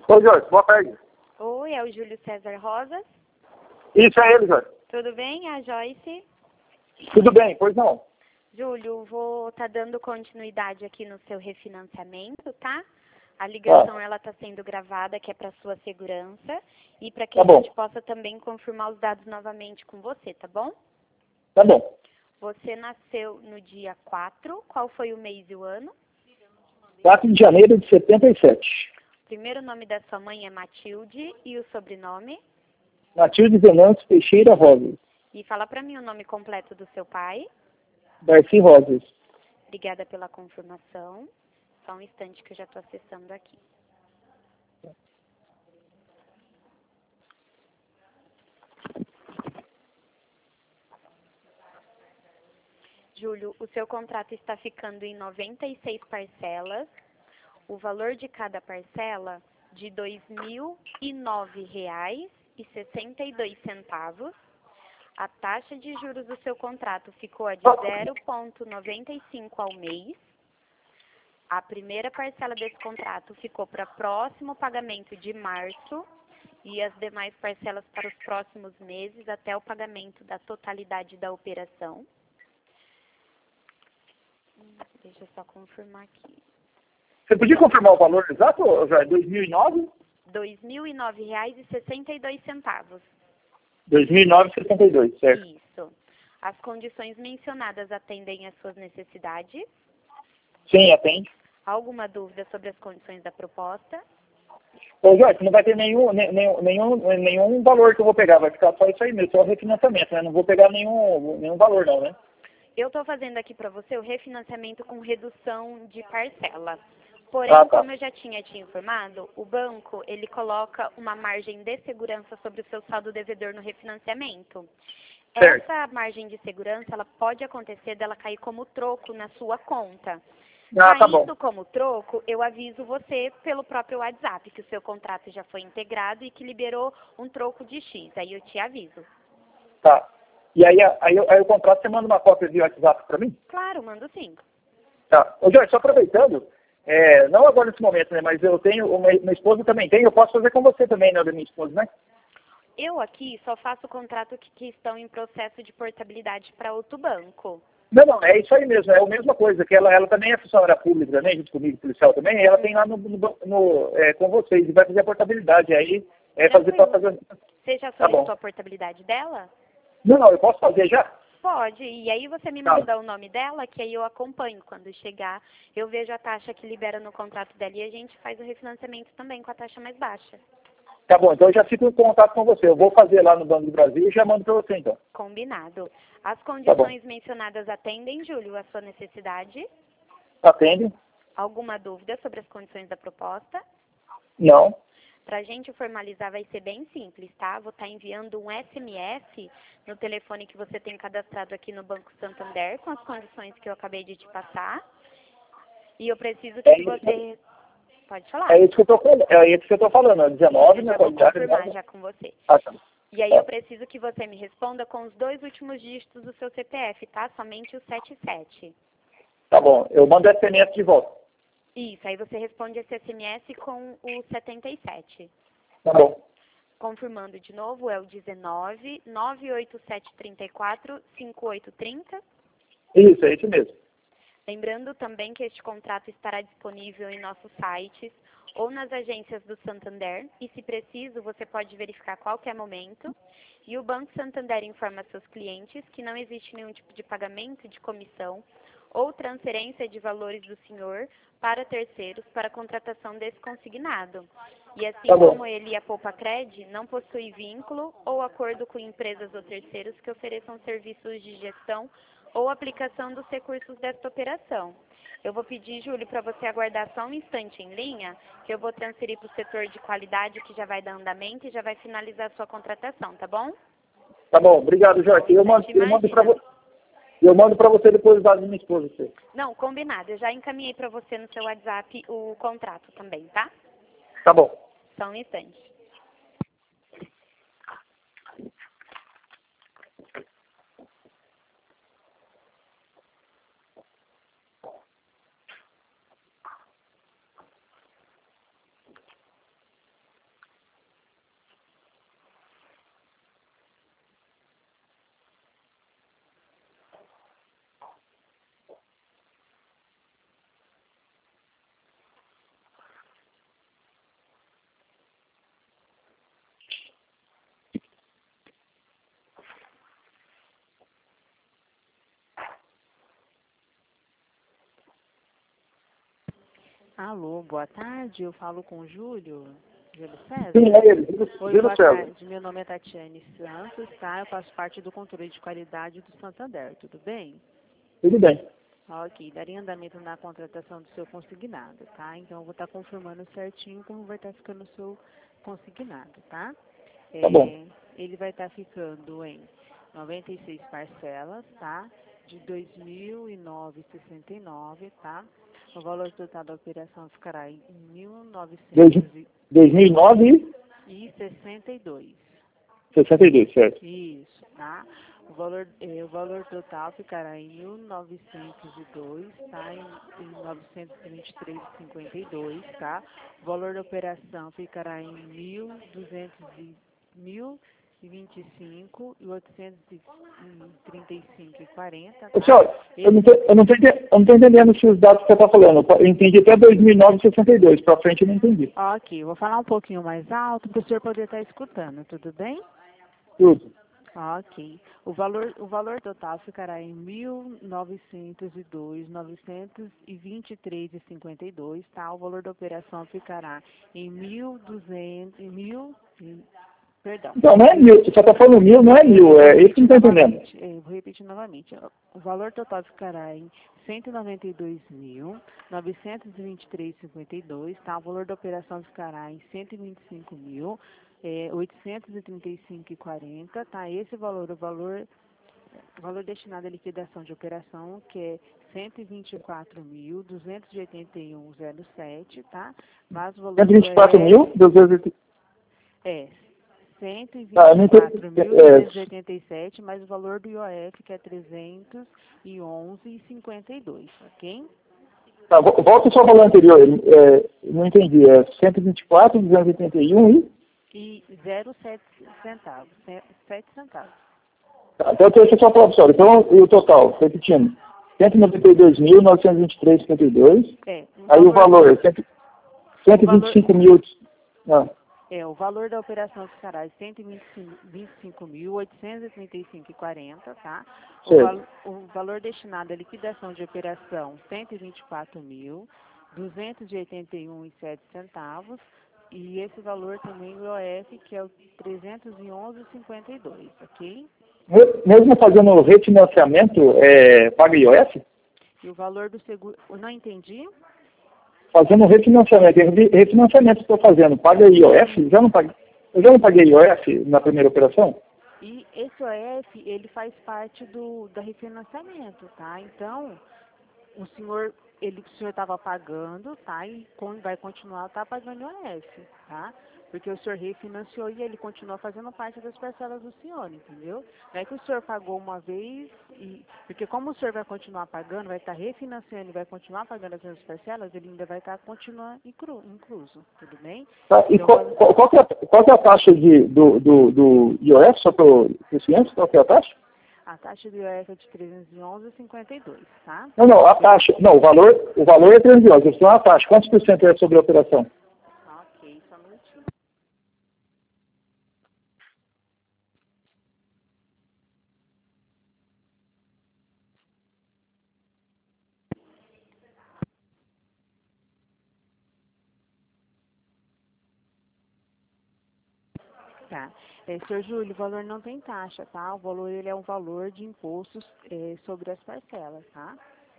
Oi, Jorge, boa tarde. Oi, é o Júlio César Rosas. Isso é ele, Jorge. Tudo bem? A Joyce. Tudo bem, pois não. Júlio, vou estar dando continuidade aqui no seu refinanciamento, tá? A ligação ela está sendo gravada, que é para sua segurança e para que Tá a bom. gente possa também confirmar os dados novamente com você, tá bom? Tá bom. Você nasceu no dia 4. Qual foi o mês e o ano? 4 de janeiro de 77. O primeiro nome da sua mãe é Matilde e o sobrenome? Matilde Venâncio Teixeira Rosas. E fala para mim o nome completo do seu pai. Darcy Rosas. Obrigada pela confirmação. Só um instante que eu já estou acessando aqui. Júlio, o seu contrato está ficando em 96 parcelas. O valor de cada parcela de R$ 2.009,62. A taxa de juros do seu contrato ficou a de 0,95 ao mês. A primeira parcela desse contrato ficou para próximo pagamento de março e as demais parcelas para os próximos meses até o pagamento da totalidade da operação. Deixa eu só confirmar aqui. Você podia confirmar o valor exato, Jorge? 2009? R$ 2.009,62. 2009,72, certo. Isso. As condições mencionadas atendem às suas necessidades? Sim, atende. Alguma dúvida sobre as condições da proposta? Ô, Jorge, não vai ter nenhum valor que eu vou pegar, vai ficar só isso aí mesmo, só o refinanciamento, né? Não vou pegar nenhum valor não, né? Eu estou fazendo aqui para você o refinanciamento com redução de parcela. Porém, Tá. como eu já tinha te informado, o banco, ele coloca uma margem de segurança sobre o seu saldo devedor no refinanciamento. Certo. Essa margem de segurança, ela pode acontecer dela cair como troco na sua conta. Tá bom. Caindo como troco, eu aviso você pelo próprio WhatsApp que o seu contrato já foi integrado e que liberou um troco de X. Aí eu te aviso. Tá. E aí o contrato, você manda uma cópia via WhatsApp para mim? Claro, mando sim. Tá. Ô, Jorge, só aproveitando, não agora nesse momento, né, mas eu tenho, minha esposa também tem, eu posso fazer com você também, né, da minha esposa, né? Eu aqui só faço contrato que estão em processo de portabilidade para outro banco. Não, é isso aí mesmo, é a mesma coisa, que ela também é funcionária pública também, junto comigo, policial também, e ela tem lá com vocês, e vai fazer a portabilidade, aí fazer para fazer... Você já Tá bom. solicitou a portabilidade dela? Não, eu posso fazer já? Pode, e aí você me Tá. manda o nome dela, que aí eu acompanho. Quando chegar, eu vejo a taxa que libera no contrato dela e a gente faz o refinanciamento também com a taxa mais baixa. Tá bom, então eu já fico em contato com você, eu vou fazer lá no Banco do Brasil e já mando para você, então. Combinado. As condições mencionadas atendem, Júlio, a sua necessidade? Atende? Alguma dúvida sobre as condições da proposta? Não. Para a gente formalizar vai ser bem simples, tá? Vou estar enviando um SMS no telefone que você tem cadastrado aqui no Banco Santander com as condições que eu acabei de te passar. E eu preciso que você... Pode falar. É isso que eu tô falando, 19, eu né? já vou confirmar já com você. Tá. E aí eu preciso que você me responda com os 2 últimos dígitos do seu CPF, tá? Somente o 77. Tá bom, eu mando SMS de volta. Isso, aí você responde esse SMS com o 77. Tá bom. Confirmando de novo, é o 19 98734 5830. Isso, é isso mesmo. Lembrando também que este contrato estará disponível em nossos sites ou nas agências do Santander e, se preciso, você pode verificar a qualquer momento. E o Banco Santander informa seus clientes que não existe nenhum tipo de pagamento de comissão ou transferência de valores do senhor para terceiros para a contratação desse consignado. E assim como ele e a Poupa Cred, não possui vínculo ou acordo com empresas ou terceiros que ofereçam serviços de gestão ou aplicação dos recursos desta operação. Eu vou pedir, Júlio, para você aguardar só um instante em linha, que eu vou transferir para o setor de qualidade, que já vai dar andamento e já vai finalizar a sua contratação, tá bom? Tá bom, obrigado, Jorge. Eu mando para você depois os dados da minha esposa. Você. Não, combinado. Eu já encaminhei para você no seu WhatsApp o contrato também, tá? Tá bom. Só um instante. Alô, boa tarde, eu falo com o Júlio César. Sim, é ele, Oi, Júlio boa César. tarde, meu nome é Tatiane Santos, tá? Eu faço parte do controle de qualidade do Santander, tudo bem? Tudo bem. Ok, daria andamento na contratação do seu consignado, tá? Então eu vou estar confirmando certinho como vai estar ficando o seu consignado, tá? Tá bom. Ele vai estar ficando em 96 parcelas, tá? De R$ 2.009,69, tá? O valor total da operação ficará em Dois- 2009 e 1.962. 62, certo. Isso, tá? O valor total ficará em 1.902, tá? Em 923,52, tá? O valor da operação ficará em 1.225 e 835,40, tá? Senhor, eu não tô entendendo esses dados que você está falando. Eu entendi até 2009 e 62. Para frente eu não entendi. Ok, vou falar um pouquinho mais alto para o senhor poder estar escutando, tudo bem? Tudo. Ok. O valor total ficará em 1.902, 923,52, tá? O valor da operação ficará em 1.200, perdão. Então, não é mil. Você está falando mil, não é mil. É isso que não estou entendendo. Vou repetir novamente. O valor total ficará em 192.923,52, tá? O valor da operação ficará em 125.835,40, tá? Esse valor, o valor destinado à liquidação de operação, que é 124.281,07, tá? Mas o valor 124.200. é Tá, eu não entendi. 124.287, mais o valor do IOF, que é 311,52, ok? Tá, volta só ao valor anterior. Não entendi. É 124, 281 e... E 0,7 centavos, 7 centavos. Tá, então, deixa eu só falar, pessoal. Então, o total, repetindo. 192.903,52. Aí o valor, 125 mil. O valor da operação ficará em 125.835,40, tá? O valor destinado à liquidação de operação, 124.281,07 centavos. E esse valor também o IOF, que é o 311,52, ok? Mesmo fazendo o refinanciamento, paga IOF? E o valor do seguro... Eu não entendi? Fazendo refinanciamento. Refinanciamento que estou fazendo, paga IOF? Eu já não paguei IOF na primeira operação? E esse IOF, ele faz parte da refinanciamento, tá? Então, o senhor estava pagando, tá? E vai continuar pagando IOF, tá? Porque o senhor refinanciou e ele continua fazendo parte das parcelas do senhor, entendeu? Não é que o senhor pagou uma vez, porque como o senhor vai continuar pagando, vai estar refinanciando e vai continuar pagando as mesmas parcelas, ele ainda vai estar continuando incluso, tudo bem? Tá, e então, qual que é a taxa do IOF, só para o ciência? Qual que é a taxa? A taxa do IOF é de 311,52, tá? Não, a taxa. Não, o valor é 311. Isso não é a taxa. Quantos por cento é sobre a operação? Ok, só um minutinho. Tá. Senhor Júlio, o valor não tem taxa, tá? O valor, ele é um valor de impostos sobre as parcelas, tá?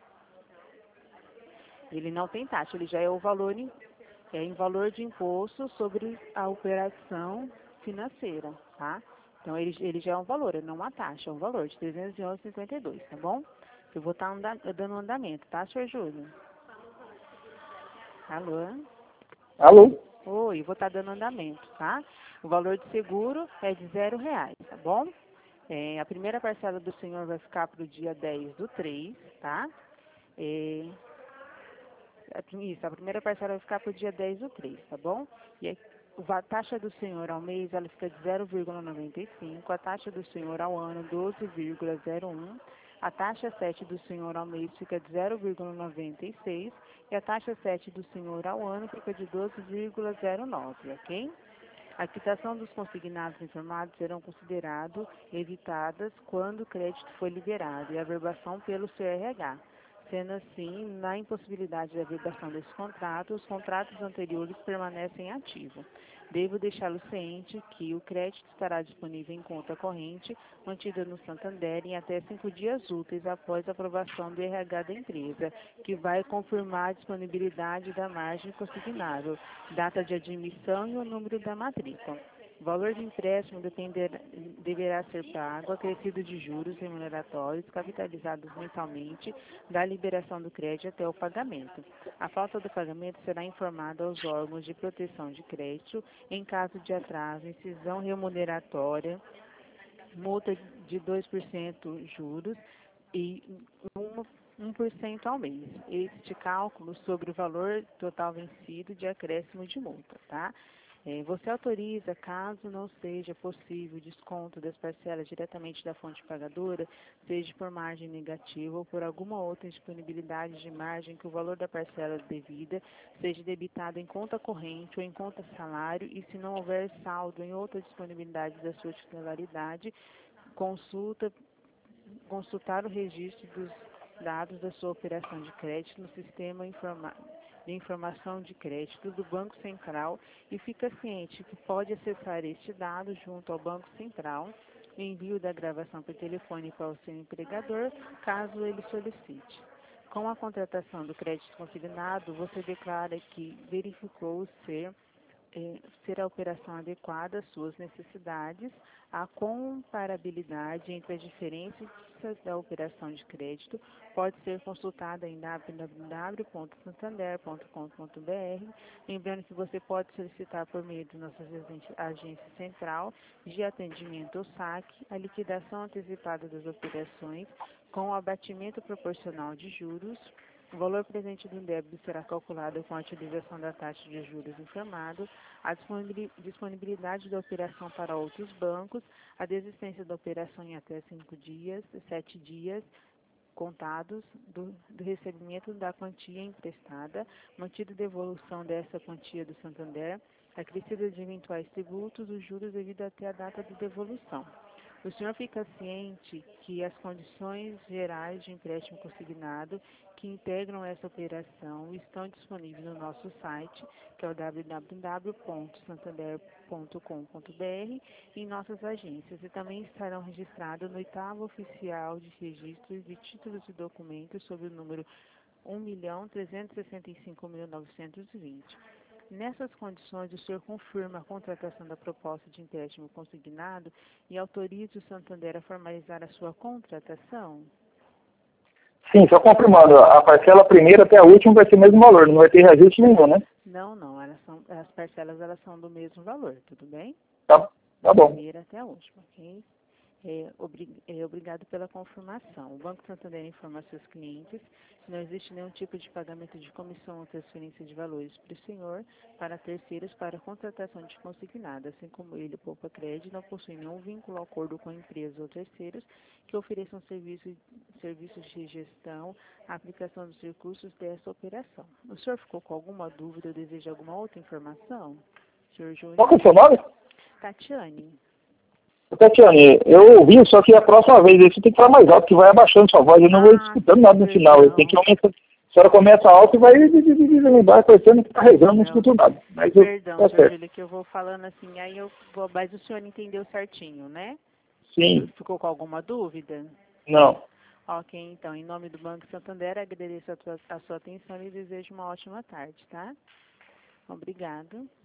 Ele não tem taxa, ele já é o valor em valor de imposto sobre a operação financeira, tá? Então, ele já é um valor, não uma taxa, é um valor de 311,52, tá bom? Eu vou estar dando andamento, tá, senhor Júlio? Alô? Alô? Oi, vou estar dando andamento, tá? O valor de seguro é de R$0, tá bom? A primeira parcela do senhor vai ficar para o dia 10/3, tá? Isso, a primeira parcela vai ficar para o dia 10/3, tá bom? E a taxa do senhor ao mês, ela fica de 0,95, a taxa do senhor ao ano, 12,01, a taxa 7 do senhor ao mês fica de 0,96 e a taxa 7 do senhor ao ano fica de 12,09, ok? A quitação dos consignados informados serão consideradas evitadas quando o crédito for liberado e a averbação pelo seu RH. Sendo assim, na impossibilidade da vedação desse contrato, os contratos anteriores permanecem ativos. Devo deixá-lo ciente que o crédito estará disponível em conta corrente, mantida no Santander, em até 5 dias úteis após a aprovação do RH da empresa, que vai confirmar a disponibilidade da margem consignável, data de admissão e o número da matrícula. O valor do empréstimo deverá ser pago, acrescido de juros remuneratórios, capitalizados mensalmente, da liberação do crédito até o pagamento. A falta do pagamento será informada aos órgãos de proteção de crédito em caso de atraso, incisão remuneratória, multa de 2% juros e 1% ao mês. Este cálculo sobre o valor total vencido de acréscimo de multa, tá? Você autoriza, caso não seja possível o desconto das parcelas diretamente da fonte pagadora, seja por margem negativa ou por alguma outra disponibilidade de margem que o valor da parcela devida seja debitado em conta corrente ou em conta salário e se não houver saldo em outra disponibilidade da sua titularidade, consultar o registro dos dados da sua operação de crédito no sistema de informação de crédito do Banco Central e fica ciente que pode acessar este dado junto ao Banco Central, envio da gravação por telefone para o seu empregador, caso ele solicite. Com a contratação do crédito consignado, você declara que verificou ser a operação adequada às suas necessidades, a comparabilidade entre as diferenças da operação de crédito pode ser consultada em www.santander.com.br, lembrando que você pode solicitar por meio de nossa agência central de atendimento ao saque a liquidação antecipada das operações com o abatimento proporcional de juros. O valor presente do débito será calculado com a utilização da taxa de juros informado, a disponibilidade da operação para outros bancos, a desistência da operação em até 7 dias contados do recebimento da quantia emprestada, mantida devolução dessa quantia do Santander, acrescida de eventuais tributos, os juros devido até a data de devolução. O senhor fica ciente que as condições gerais de empréstimo consignado que integram essa operação estão disponíveis no nosso site, que é o www.santander.com.br, e em nossas agências, e também estarão registrados no 8º Oficial de Registro de Títulos e Documentos sob o número 1.365.920. Nessas condições, o senhor confirma a contratação da proposta de empréstimo consignado e autoriza o Santander a formalizar a sua contratação? Sim, só confirmando, a parcela primeira até a última vai ser o mesmo valor, não vai ter reajuste nenhum, né? Não, as parcelas são do mesmo valor, tudo bem? Tá bom. Primeira até a última, ok? Obrigado pela confirmação. O Banco Santander informa a seus clientes que não existe nenhum tipo de pagamento de comissão ou transferência de valores para o senhor, para terceiros, para contratação de consignado, assim como ele, Poupa Crédito, não possui nenhum vínculo ou acordo com empresas ou terceiros que ofereçam serviços de gestão, a aplicação dos recursos dessa operação. O senhor ficou com alguma dúvida ou deseja alguma outra informação? Senhor Júnior? Qual que é o seu nome? Tatiane. Tatiane, eu ouvi, só que a próxima vez você tem que falar mais alto, que vai abaixando sua voz, eu não vou escutando nada no final, eu tenho que aumentar. A senhora começa alto e vai parecendo que está rezando, não escuto nada. Mas Perdão, senhor Júlio, que eu vou falando assim, mas o senhor entendeu certinho, né? Sim. Ficou com alguma dúvida? Não. Ok, então, em nome do Banco Santander, agradeço a sua atenção e desejo uma ótima tarde, tá? Obrigado.